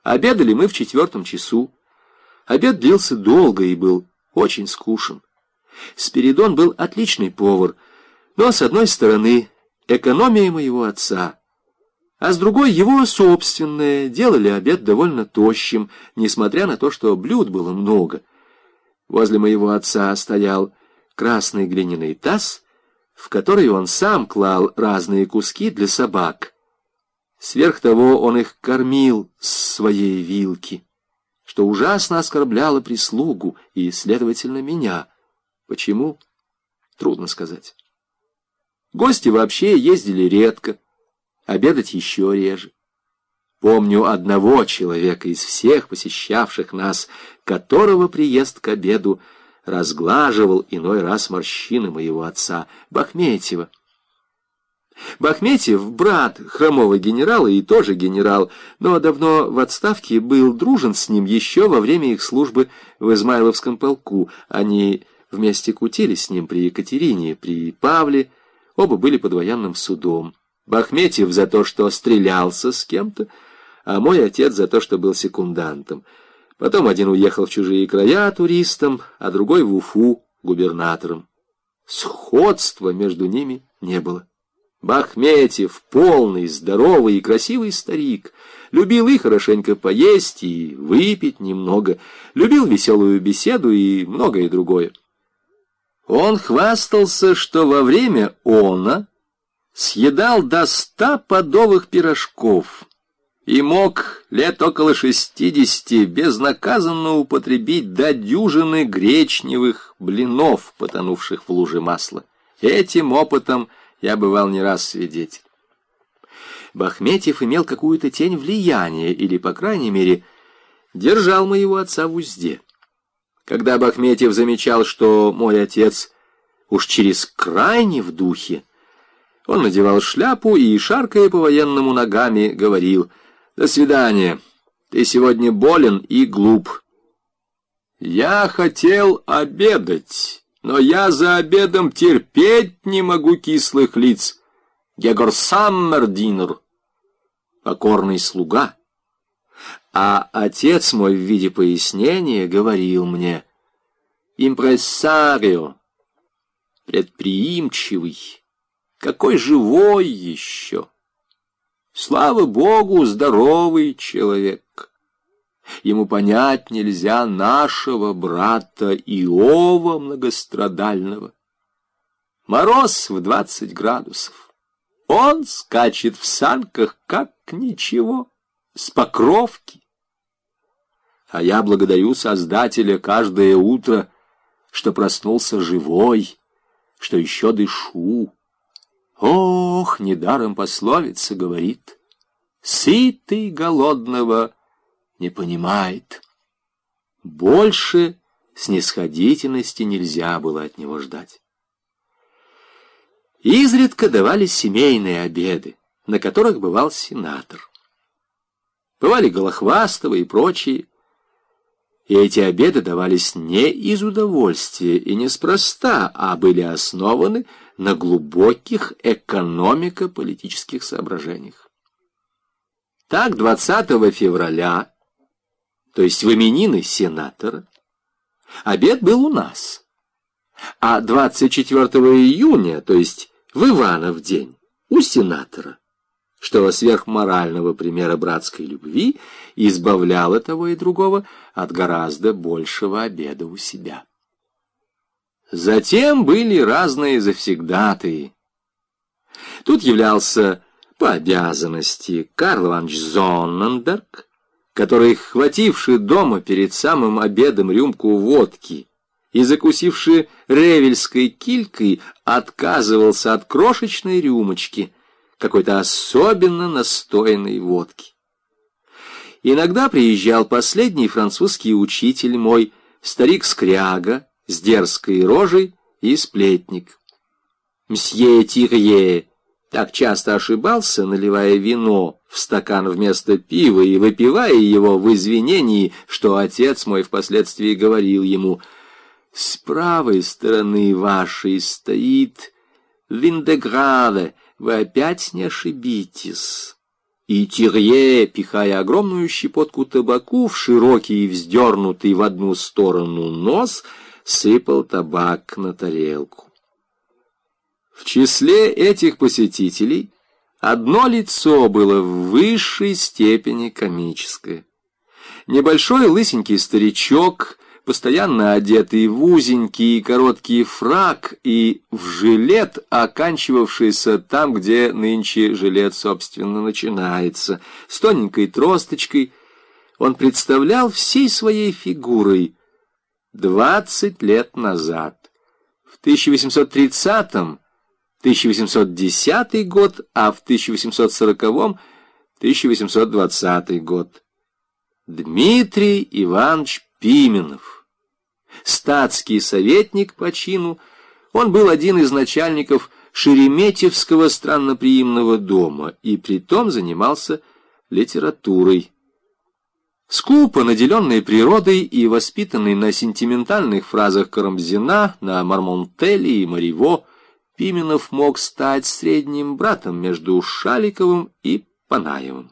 Обедали мы в 4 часу. Обед длился долго и был очень скучен. Спиридон был отличный повар, но, с одной стороны, экономия моего отца, а с другой его собственное, делали обед довольно тощим, несмотря на то, что блюд было много. Возле моего отца стоял красный глиняный таз, в который он сам клал разные куски для собак. Сверх того он их кормил с своей вилки, что ужасно оскорбляло прислугу и, следовательно, меня. Почему? Трудно сказать. Гости вообще ездили редко, обедать еще реже. Помню одного человека из всех посещавших нас, которого приезд к обеду разглаживал иной раз морщины моего отца, Бахметьева. Бахметьев, брат хромого генерала и тоже генерал, но давно в отставке, был дружен с ним еще во время их службы в Измайловском полку. Они вместе кутили с ним при Екатерине, при Павле, оба были под военным судом. Бахметьев за то, что стрелялся с кем-то, а мой отец за то, что был секундантом. Потом один уехал в чужие края туристом, а другой в Уфу губернатором. Сходства между ними не было. Бахметьев, полный, здоровый и красивый старик, любил и хорошенько поесть, и выпить немного, любил веселую беседу и многое другое. Он хвастался, что во время она съедал до 100 подовых пирожков и мог лет около 60 безнаказанно употребить до дюжины гречневых блинов, потонувших в луже масла. Этим опытом я бывал не раз свидетель. Бахметьев имел какую-то тень влияния, или, по крайней мере, держал моего отца в узде. Когда Бахметьев замечал, что мой отец уж через крайне в духе, он надевал шляпу и, шаркая по-военному ногами, говорил: «До свидания, ты сегодня болен и глуп». «Я хотел обедать, но я за обедом терпеть не могу кислых лиц. Гегор Саммердинер, покорный слуга». А отец мой в виде пояснения говорил мне: «Импрессарио, предприимчивый, какой живой еще! Слава Богу, здоровый человек. Ему понять нельзя нашего брата Иова многострадального. Мороз в 20 градусов. Он скачет в санках, как ничего, с Покровки. А я благодарю Создателя каждое утро, что проснулся живой, что еще дышу. Ох, недаром пословица говорит: сытый голодного не понимает. Больше снисходительности нельзя было от него ждать. Изредка давались семейные обеды, на которых бывал сенатор. Бывали Голохвастова и прочие. И эти обеды давались не из удовольствия и неспроста, а были основаны на глубоких экономико-политических соображениях. Так, 20 февраля, то есть в именины сенатора, обед был у нас, а 24 июня, то есть в Иванов день, у сенатора, что сверхморального примера братской любви избавляло того и другого от гораздо большего обеда у себя. Затем были разные завсегдатые. Тут являлся по обязанности Карл Иванович Зонненберг, который, хвативший дома перед самым обедом рюмку водки и закусивший ревельской килькой, отказывался от крошечной рюмочки какой-то особенно настоянной водки. Иногда приезжал последний французский учитель мой, старик Скряга, с дерзкой рожей и сплетник. Мсье Тирье так часто ошибался, наливая вино в стакан вместо пива и выпивая его в извинении, что отец мой впоследствии говорил ему: «С правой стороны вашей стоит Виндеграве, вы опять не ошибитесь. и Тирье, пихая огромную щепотку табаку в широкий и вздернутый в одну сторону нос, сыпал табак на тарелку. В числе этих посетителей одно лицо было в высшей степени комическое. Небольшой лысенький старичок, постоянно одетый в узенький и короткий фрак и в жилет, оканчивавшийся там, где нынче жилет, собственно, начинается, с тоненькой тросточкой, он представлял всей своей фигурой 20 лет назад, в 1830-м, 1810 год, а в 1840-м, 1820 год. Дмитрий Иванович Пименов, статский советник по чину, он был один из начальников Шереметьевского странноприимного дома и притом занимался литературой. Скупо наделенный природой и воспитанный на сентиментальных фразах Карамзина, на Мармонтеле и Мариво, Пименов мог стать средним братом между Шаликовым и Панаевым.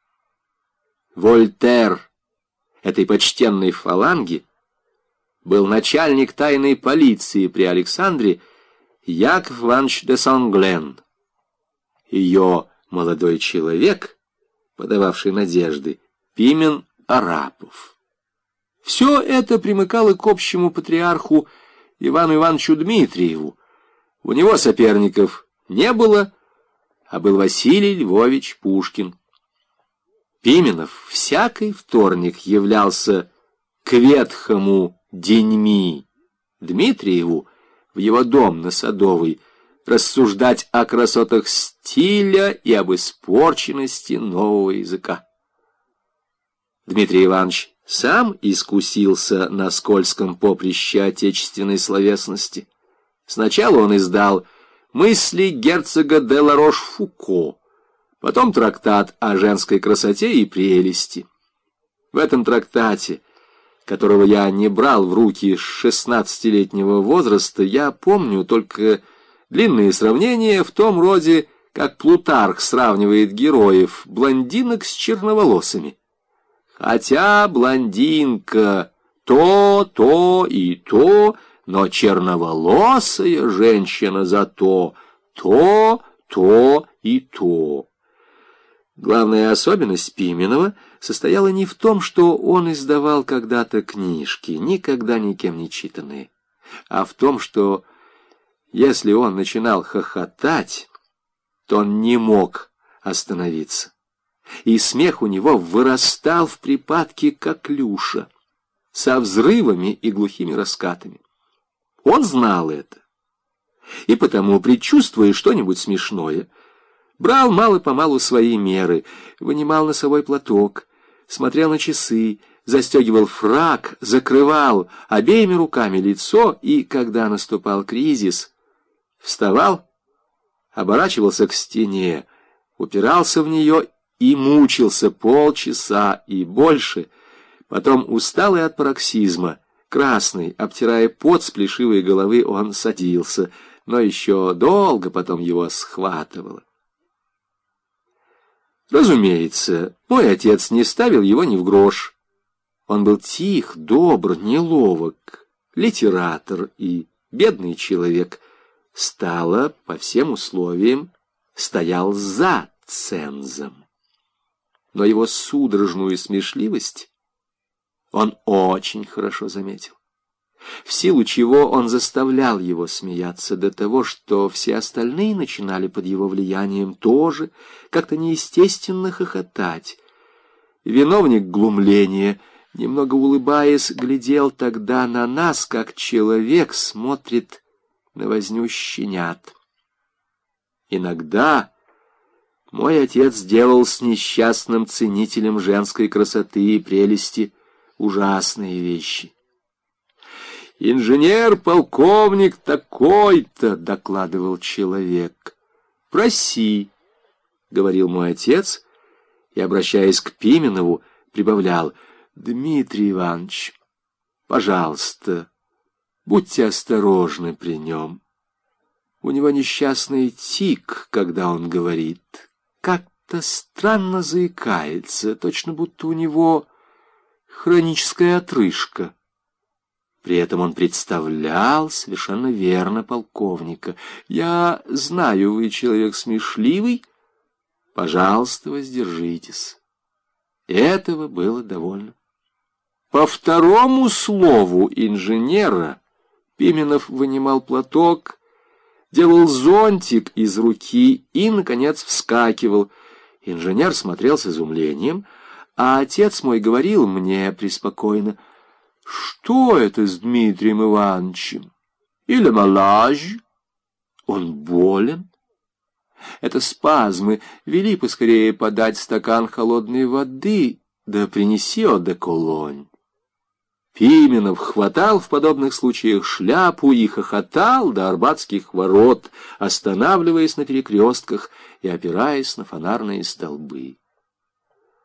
Вольтер этой почтенной фаланги был начальник тайной полиции при Александре Яков Иванович де Санглен. Ее молодой человек, подававший надежды, Пимен Арапов. Все это примыкало к общему патриарху Ивану Ивановичу Дмитриеву. У него соперников не было, а был Василий Львович Пушкин. Пименов всякий вторник являлся к ветхому Деньми Дмитриеву в его дом на Садовой рассуждать о красотах стиля и об испорченности нового языка. Дмитрий Иванович сам искусился на скользком поприще отечественной словесности. Сначала он издал «Мысли герцога де Ларош-Фуко», потом трактат о женской красоте и прелести. В этом трактате, которого я не брал в руки с 16-летнего возраста, я помню только длинные сравнения в том роде, как Плутарх сравнивает героев, блондинок с черноволосыми. Хотя блондинка то и то, но черноволосая женщина зато то и то. Главная особенность Пименова состояла не в том, что он издавал когда-то книжки, никогда никем не читанные, а в том, что если он начинал хохотать, то он не мог остановиться. И смех у него вырастал в припадке коклюша, со взрывами и глухими раскатами. Он знал это, и потому, предчувствуя что-нибудь смешное, брал мало-помалу свои меры, вынимал носовой платок, смотрел на часы, застегивал фрак, закрывал обеими руками лицо и, когда наступал кризис, вставал, оборачивался к стене, упирался в нее и мучился полчаса и больше. Потом, усталый от пароксизма, красный, обтирая пот с плешивой головы, он садился, но еще долго потом его схватывало. Разумеется, мой отец не ставил его ни в грош. Он был тих, добр, неловок, литератор и бедный человек. Стало, по всем условиям, стоял за цензом. Но его судорожную смешливость он очень хорошо заметил, в силу чего он заставлял его смеяться до того, что все остальные начинали под его влиянием тоже как-то неестественно хохотать. Виновник глумления, немного улыбаясь, глядел тогда на нас, как человек смотрит на возню щенят. Иногда мой отец делал с несчастным ценителем женской красоты и прелести ужасные вещи. «Инженер-полковник такой-то», — докладывал человек. «Проси», — говорил мой отец, и, обращаясь к Пименову, прибавлял: «Дмитрий Иванович, пожалуйста, будьте осторожны при нем. У него несчастный тик, когда он говорит, как как-то странно заикается, точно будто у него хроническая отрыжка. При этом он представлял совершенно верно полковника. «Я знаю, вы человек смешливый. Пожалуйста, воздержитесь». Этого было довольно. По второму слову инженера Пименов вынимал платок, делал зонтик из руки и, наконец, вскакивал. Инженер смотрел с изумлением, а отец мой говорил мне преспокойно: «Что это с Дмитрием Ивановичем? Или малаж? Он болен?» Это спазмы. Вели поскорее подать стакан холодной воды, да принеси одеколонь. Пименов хватал в подобных случаях шляпу и хохотал до Арбатских ворот, останавливаясь на перекрестках и опираясь на фонарные столбы.